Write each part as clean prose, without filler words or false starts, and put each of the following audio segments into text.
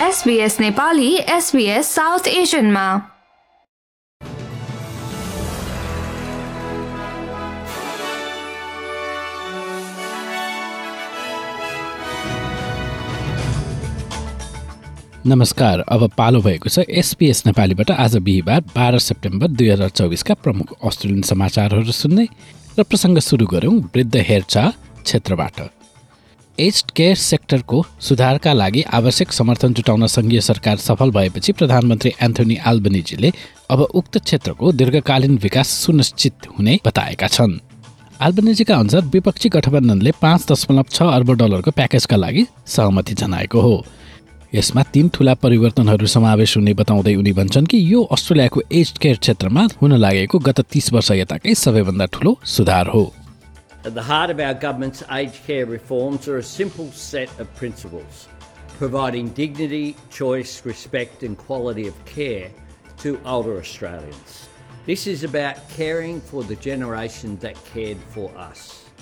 SBS Nepali SBS south एसियनमा। नमस्कार, अब पालो भएको छ SBS नेपालीबाट आज बिहिबार 12 सेप्टेम्बर 2024 का प्रमुख अस्ट्रेलियन समाचारहरू सुन्ने र प्रसङ्ग सुरु गरौँ वृद्ध हेरचाह क्षेत्रबाट। एज्ड केयर सेक्टरको सुधारका लागि आवश्यक समर्थन जुटाउन सङ्घीय सरकार सफल भएपछि प्रधानमन्त्री एन्थोनी अल्बनिजीले अब उक्त क्षेत्रको दीर्घकालीन विकास सुनिश्चित हुने बताएका छन्। अल्बनिजीका अनुसार विपक्षी गठबन्धनले $5.6 अर्ब प्याकेजका लागि सहमति जनाएको हो। यसमा 3 ठूला परिवर्तनहरू समावेश हुने बताउँदै उनी भन्छन् कि यो अस्ट्रेलियाको एज्ड केयर क्षेत्रमा हुन लागेको गत 30 वर्ष यताकै सबैभन्दा ठूलो सुधार हो। At the heart of our government's aged care reforms are a simple set of principles, providing dignity, choice, respect and quality of care to older Australians. This is about caring for the generation that cared for us.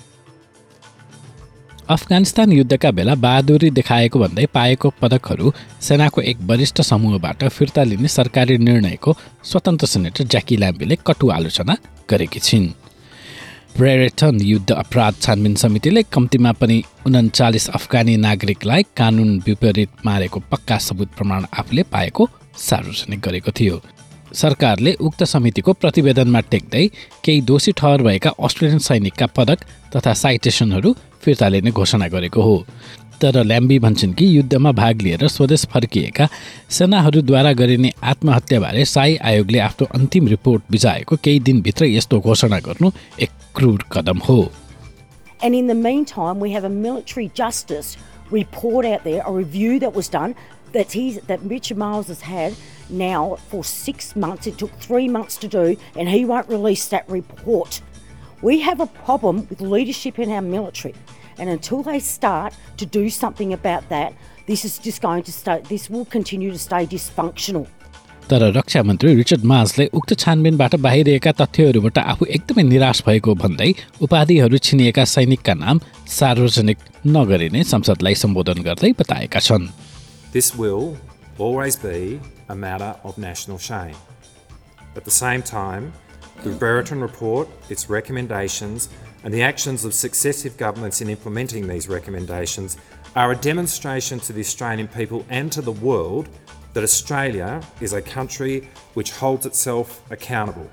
Afghanistan युद्धका बेला बहादुरी देखाएको भन्दै पाएको पदकहरू सेनाको एक वरिष्ठ समूहबाट फिर्ता लिने सरकारी निर्णयको स्वतन्त्र सेनेटर ज्याकी ल्याम्बीले कटु आलोचना गरेकी छिन्। ब्रेरेटन युद्ध अपराध छानबिन समितिले कम्तीमा पनि 39 अफगानी नागरिकलाई कानुन विपरीत मारेको पक्का सबुत प्रमाण आफूले पाएको सार्वजनिक गरेको थियो। सरकारले उक्त समितिको प्रतिवेदनमा टेक्दै केही दोषी ठहर भएका अस्ट्रेलियन सैनिकका पदक तथा साइटेसनहरू फिर्ता लिने घोषणा गरेको हो। तर ल्याम्बी भन्छन् कि युद्धमा भाग लिएर स्वदेश फर्किएका सेनाहरूद्वारा गरिने आत्महत्याबारे शाही आयोगले आफ्नो अन्तिम रिपोर्ट बिजाएको केही दिनभित्र यस्तो घोषणा गर्नु एक क्रूर कदम हो। And in the meantime, we have a military justice report out there, a review that was done that Richard Marles has had now for 6 months. It took 3 months to do, and he won't release that report. We have a problem with leadership in our military, and until they start to do something about that, this will continue to stay dysfunctional. तर रक्षा मन्त्री Richard मार्ल्सले उक्त छानबिनबाट बाहिरिएका तथ्यहरूबाट आफू एकदमै निराश भएको भन्दै उपाधिहरू छिनिएका सैनिकका नाम सार्वजनिक नगरिने संसदलाई सम्बोधन गर्दै बताएका छन्। This will always be a matter of national shame. At the same time, the Brereton report, its recommendations, and the actions of successive governments in implementing these recommendations are a demonstration to the Australian people and to the world that Australia is a country which holds itself accountable.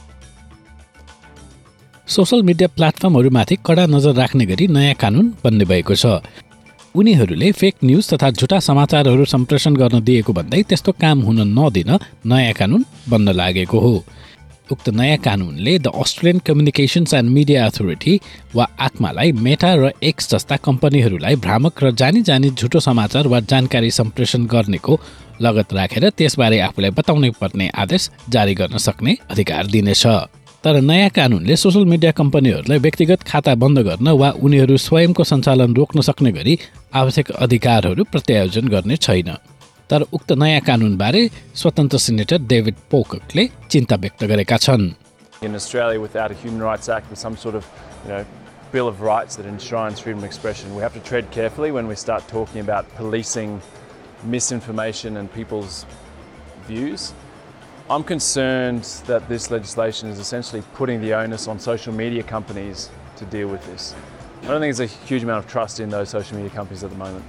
Social media प्लेटफर्महरूमाथि कडा नजर राख्ने गरी नयाँ कानुन बन्ने भएको छ। उनीहरूले फेक न्यूज तथा झुटा समाचारहरू सम्प्रेषण गर्न दिएको भन्दै त्यस्तो काम हुन नदिन नयाँ कानुन बन्न लागेको हो। उक्त नयाँ कानुनले the Australian communications and media authority वा आत्मालाई मेटा र एक्स जस्ता कम्पनीहरूलाई भ्रामक र जानी झुटो समाचार वा जानकारी सम्प्रेषण गर्नेको लगत राखेर त्यसबारे आफूलाई बताउनै पर्ने आदेश जारी गर्न सक्ने अधिकार दिनेछ। तर नयाँ कानुनले सोशल मिडिया कम्पनीहरूलाई व्यक्तिगत खाता बन्द गर्न वा उनीहरू स्वयंको सञ्चालन रोक्न सक्ने गरी आवश्यक अधिकारहरू प्रत्यायोजन गर्ने छैन। तर उक्त नयाँ कानुनबारे स्वतन्त्र सेनेटर डेभिड पोककले चिन्ता व्यक्त गरेका छन्। In Australia, without a Human Rights Act with some sort of, Bill of Rights that enshrines freedom of expression, we have to tread carefully when we start talking about policing misinformation and people's views. I'm concerned that this legislation is essentially putting the onus on social media companies to deal with this. I don't think there's a huge amount of trust in those social media companies at the moment.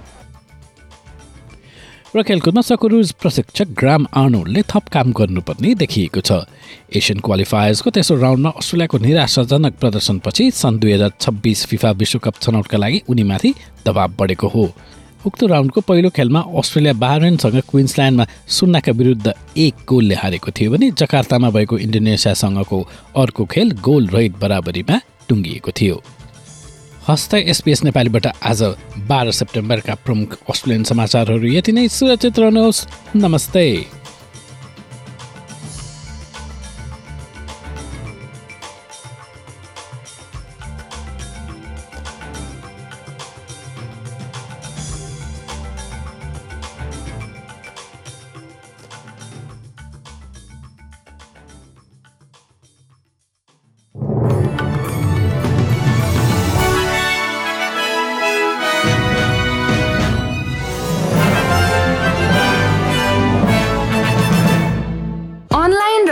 र खेलकुदमा सकुरुज प्रशिक्षक ग्राम आर्नोल्डले थप काम गर्नुपर्ने देखिएको छ। Asian क्वालिफायर्सको तेस्रो राउन्डमा अस्ट्रेलियाको निराशाजनक प्रदर्शनपछि सन् 2026 फिफा विश्वकप छनौटका लागि उनीमाथि दबाव बढेको हो। उक्त राउन्डको पहिलो खेलमा अस्ट्रेलिया बहरेनसँग क्विन्सल्यान्डमा 0 विरुद्ध 1 गोलले हारेको थियो भने जकार्तामा भएको इन्डोनेसियासँगको अर्को खेल गोल रहित बराबरीमा टुङ्गिएको थियो। हस्ता SBS नेपालीबाट आज 12 सेप्टेम्बरका प्रमुख अस्ट्रेलियन समाचारहरू यति नै। सुरक्षित रहनुहोस्। नमस्ते।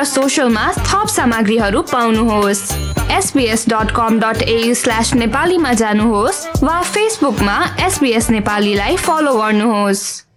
र सोशलमा थप सामग्रीहरू पाउनुहोस् sbs.com.au/नेपालीमा जानुहोस् वा फेसबुकमा SBS नेपालीलाई फलो गर्नुहोस्